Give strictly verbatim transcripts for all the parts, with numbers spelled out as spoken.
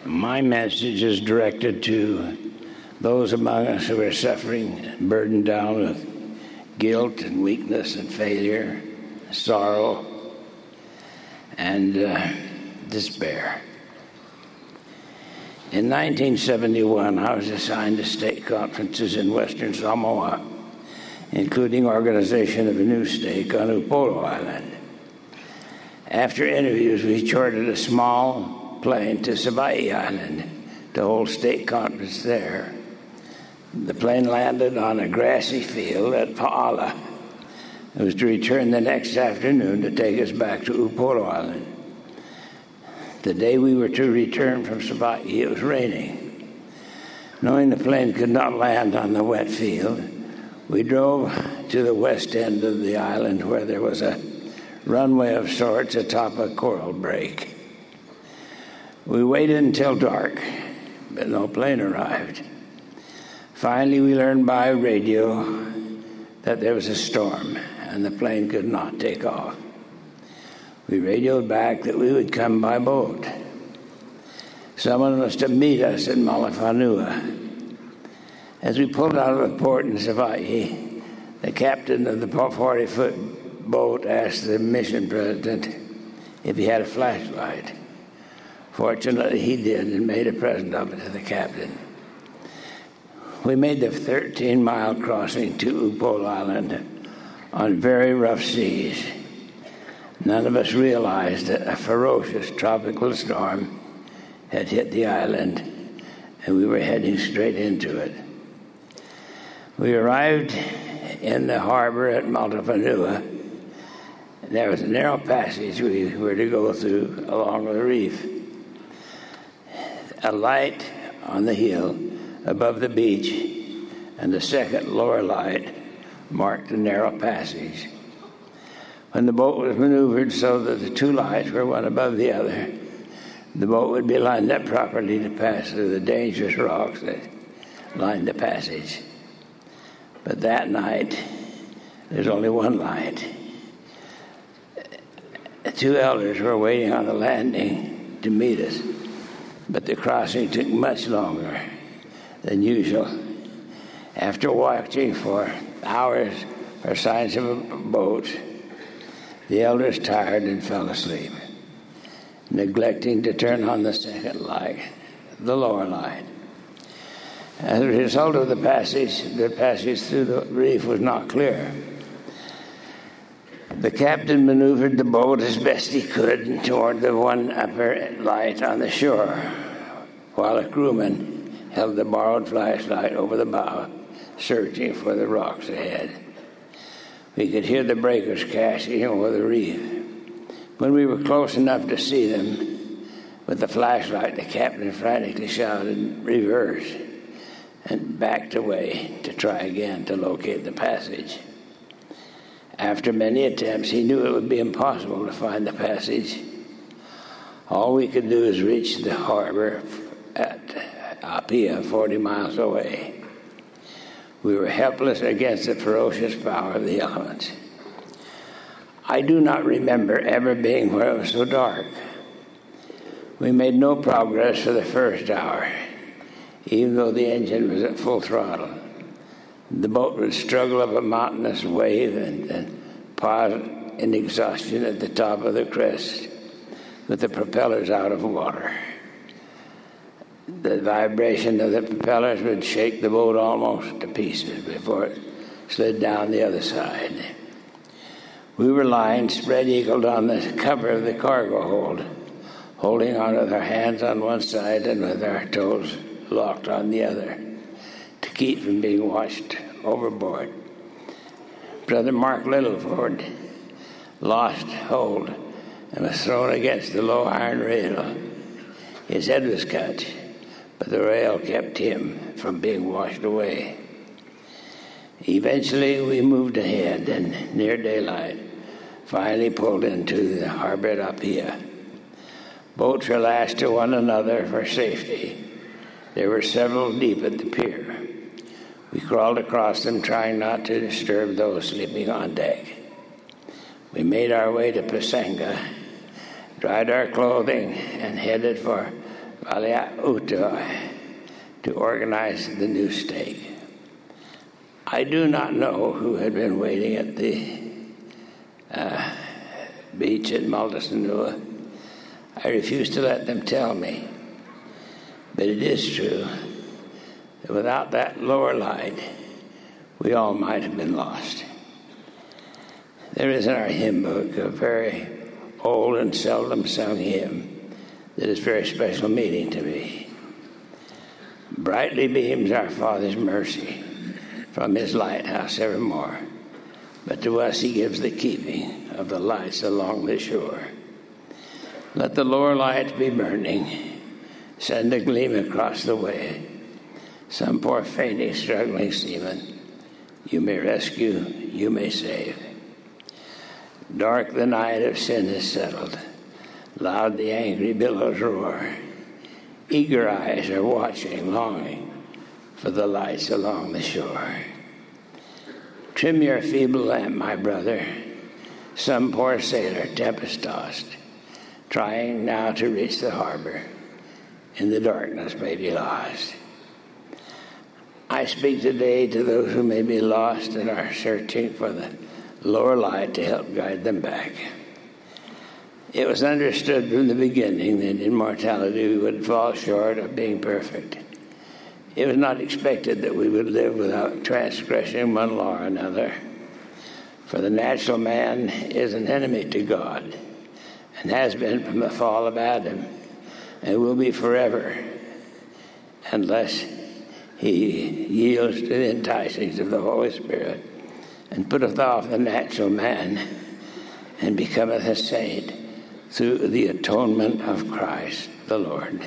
My message is directed to those among us who are suffering, burdened down with guilt and weakness and failure, sorrow, and uh, despair. In nineteen seventy-one, I was assigned to state conferences in Western Samoa, including organization of a new stake on Upolu Island. After interviews, we chartered a small plane to Savaii Island to hold state conference there. The plane landed on a grassy field at Pa'ala. It was to return the next afternoon to take us back to Upolu Island. The day we were to return from Savaii, it was raining. Knowing the plane could not land on the wet field, we drove to the west end of the island where there was a runway of sorts atop a coral break. We waited until dark, but no plane arrived. Finally, we learned by radio that there was a storm and the plane could not take off. We radioed back that we would come by boat. Someone was to meet us at Malafanua. As we pulled out of the port in Savaii, the captain of the forty-foot boat asked the mission president if he had a flashlight. Fortunately, he did and made a present of it to the captain. We made the thirteen-mile crossing to Upolu Island on very rough seas. None of us realized that a ferocious tropical storm had hit the island, and we were heading straight into it. We arrived in the harbor at Malafanua. There was a narrow passage we were to go through along the reef. A light on the hill above the beach and the second lower light marked the narrow passage. When the boat was maneuvered so that the two lights were one above the other, the boat would be lined up properly to pass through the dangerous rocks that lined the passage. But that night, there's only one light. The two elders were waiting on the landing to meet us, but the crossing took much longer than usual. After watching for hours for signs of a boat, the elders tired and fell asleep, neglecting to turn on the second light, the lower light. As a result of the passage, the passage through the reef was not clear. The captain maneuvered the boat as best he could toward the one upper light on the shore, while a crewman held the borrowed flashlight over the bow, searching for the rocks ahead. We could hear the breakers crashing over the reef. When we were close enough to see them, with the flashlight, the captain frantically shouted, "Reverse," and backed away to try again to locate the passage. After many attempts, he knew it would be impossible to find the passage. All we could do is reach the harbor at Apia, forty miles away. We were helpless against the ferocious power of the elements. I do not remember ever being where it was so dark. We made no progress for the first hour, even though the engine was at full throttle. The boat would struggle up a mountainous wave and then pause in exhaustion at the top of the crest with the propellers out of water. The vibration of the propellers would shake the boat almost to pieces before it slid down the other side. We were lying spread-eagled on the cover of the cargo hold, holding on with our hands on one side and with our toes locked on the other to keep from being washed overboard. Brother Mark Littleford lost hold and was thrown against the low iron rail. His head was cut, but the rail kept him from being washed away. Eventually, we moved ahead and, near daylight, finally pulled into the harbor at Apia. Boats were lashed to one another for safety. There were several deep at the pier. We crawled across them, trying not to disturb those sleeping on deck. We made our way to Pasanga, dried our clothing, and headed for Valiauto to organize the new stake. I do not know who had been waiting at the uh, beach at Multisanua. I refuse to let them tell me. But it is true that without that lower light, we all might have been lost. There is in our hymn book a very old and seldom sung hymn that is very special meaning to me. Brightly beams our Father's mercy from his lighthouse evermore, but to us he gives the keeping of the lights along the shore. Let the lower lights be burning, send a gleam across the way. Some poor fainting, struggling seaman, you may rescue, you may save. Dark the night of sin is settled, loud the angry billows roar. Eager eyes are watching, longing for the lights along the shore. Trim your feeble lamp, my brother. Some poor sailor, tempest-tossed, trying now to reach the harbor, in the darkness may be lost. I speak today to those who may be lost and are searching for the lower light to help guide them back. It was understood from the beginning that in mortality we would fall short of being perfect. It was not expected that we would live without transgressing one law or another. For the natural man is an enemy to God, and has been from the fall of Adam, and will be forever, unless he yields to the enticings of the Holy Spirit, and putteth off the natural man, and becometh a saint through the atonement of Christ the Lord.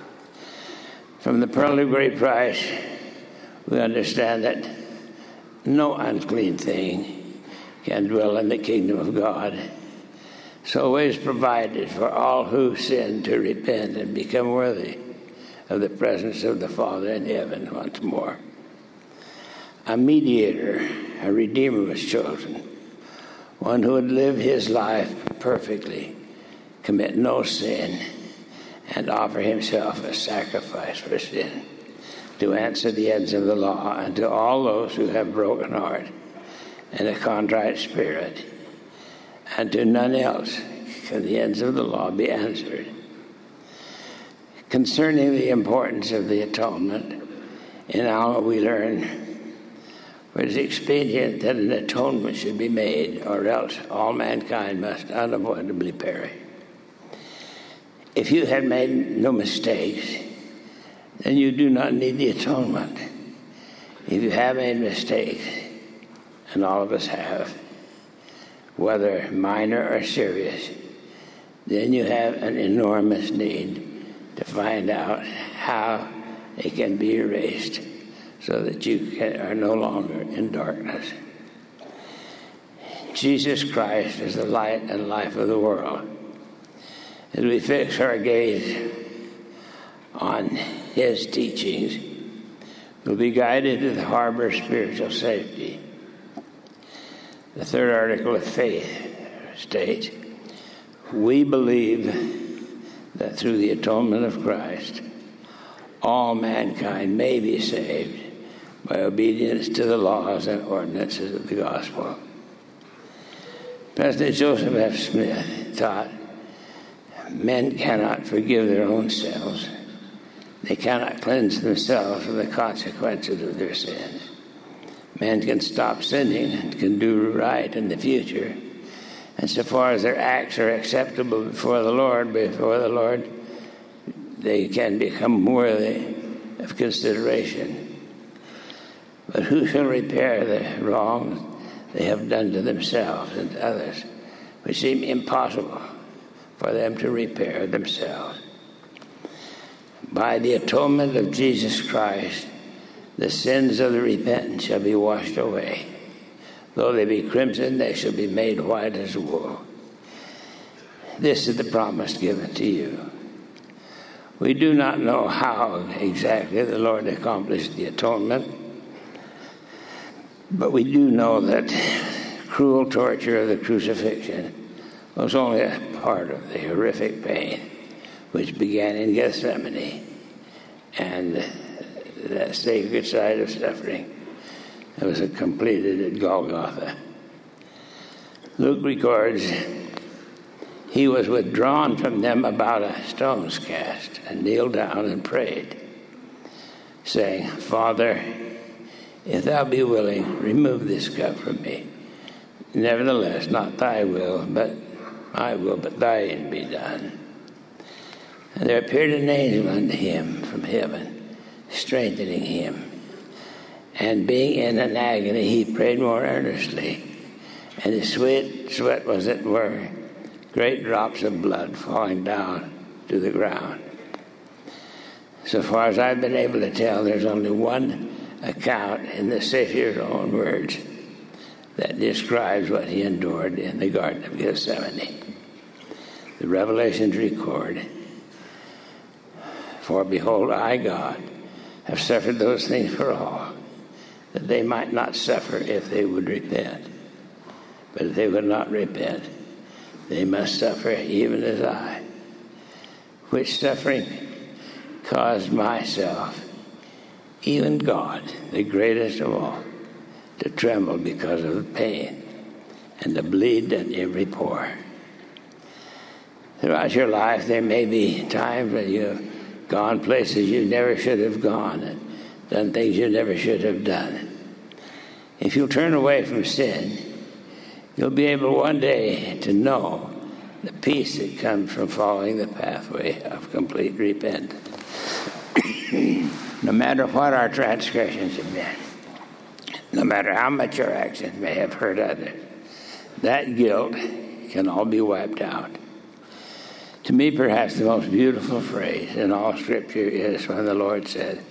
From the pearl of great price, we understand that no unclean thing can dwell in the kingdom of God. So it is provided for all who sin to repent and become worthy of the presence of the Father in heaven once more. A mediator, a redeemer was chosen, one who would live his life perfectly, commit no sin, and offer himself a sacrifice for sin, to answer the ends of the law, and to all those who have broken heart and a contrite spirit, and to none else can the ends of the law be answered. Concerning the importance of the atonement, in Alma we learn, for it is expedient that an atonement should be made, or else all mankind must unavoidably perish. If you had made no mistakes, then you do not need the atonement. If you have made mistakes, and all of us have, whether minor or serious, then you have an enormous need to find out how they can be erased so that you can, are no longer in darkness. Jesus Christ is the light and life of the world. As we fix our gaze on his teachings, we'll be guided to the harbor of spiritual safety. The third article of faith states, we believe that through the atonement of Christ, all mankind may be saved by obedience to the laws and ordinances of the gospel. President Joseph F. Smith taught, men cannot forgive their own selves. They cannot cleanse themselves from the consequences of their sins. Men can stop sinning and can do right in the future. And so far as their acts are acceptable before the Lord, before the Lord, they can become worthy of consideration. But who shall repair the wrongs they have done to themselves and to others, which seem impossible for them to repair themselves? By the atonement of Jesus Christ, the sins of the repentant shall be washed away. Though they be crimson, they shall be made white as wool. This is the promise given to you. We do not know how exactly the Lord accomplished the atonement, but we do know that cruel torture of the crucifixion was only a part of the horrific pain which began in Gethsemane, and that sacred side of suffering that was completed at Golgotha. Luke records, he was withdrawn from them about a stone's cast, and kneeled down and prayed, saying, Father, if thou be willing, remove this cup from me. Nevertheless, not thy will, but my will, but thine be done. And there appeared an angel unto him from heaven, strengthening him. And being in an agony, he prayed more earnestly. And his sweat, sweat was, as it were, great drops of blood falling down to the ground. So far as I've been able to tell, there's only one account in the Savior's own words that describes what he endured in the Garden of Gethsemane. The Revelations record, for behold, I, God, have suffered those things for all, that they might not suffer if they would repent. But if they would not repent, they must suffer even as I, which suffering caused myself, even God, the greatest of all, to tremble because of the pain and to bleed at every pore. Throughout your life, there may be times when you've gone places you never should have gone and done things you never should have done. If you'll turn away from sin, you'll be able one day to know the peace that comes from following the pathway of complete repentance. No matter what our transgressions have been, no matter how much our actions may have hurt others, that guilt can all be wiped out. To me, perhaps the most beautiful phrase in all Scripture is when the Lord said,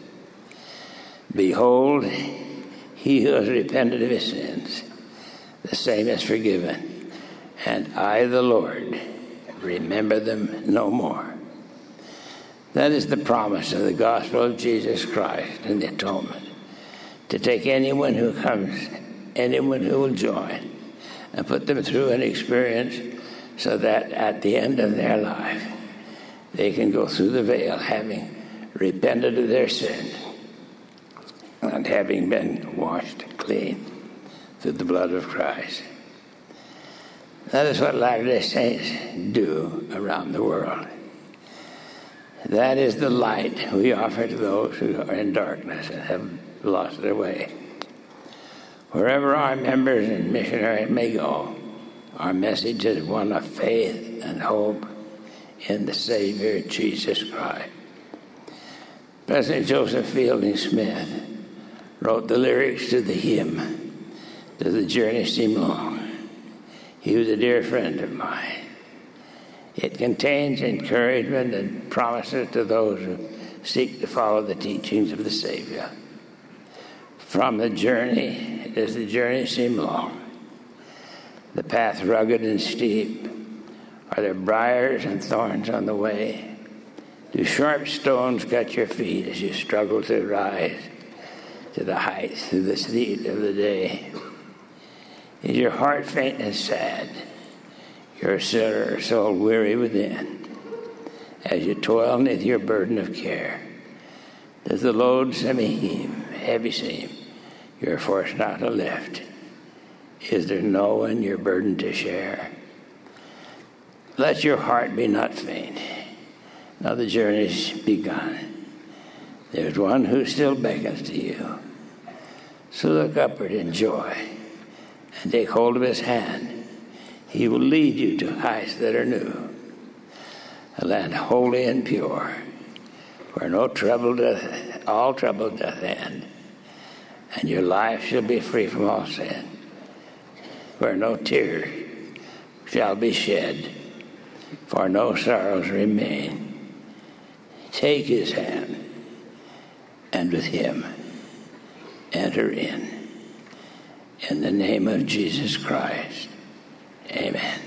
Behold, he who has repented of his sins, the same is forgiven, and I, the Lord, remember them no more. That is the promise of the gospel of Jesus Christ and the atonement, to take anyone who comes, anyone who will join, and put them through an experience so that at the end of their life, they can go through the veil having repented of their sin and having been washed clean through the blood of Christ. That is what Latter-day Saints do around the world. That is the light we offer to those who are in darkness and have lost their way. Wherever our members and missionaries may go, our message is one of faith and hope in the Savior, Jesus Christ. President Joseph Fielding Smith wrote the lyrics to the hymn, Does the Journey Seem Long? He was a dear friend of mine. It contains encouragement and promises to those who seek to follow the teachings of the Savior. From the journey, does the journey seem long? The path rugged and steep? Are there briars and thorns on the way? Do sharp stones cut your feet as you struggle to rise to the heights through the heat of the day? Is your heart faint and sad, your soul weary within, as you toil beneath your burden of care? Does the load semi-heave, heavy seem, you're forced not to lift? Is there no one your burden to share? Let your heart be not faint. Now the journey's begun. There's one who still beckons to you. So look upward in joy and take hold of his hand. He will lead you to heights that are new, a land holy and pure, where no trouble doth, all trouble doth end, and your life shall be free from all sin, where no tears shall be shed, for no sorrows remain. Take his hand, and with him enter in. In the name of Jesus Christ, amen.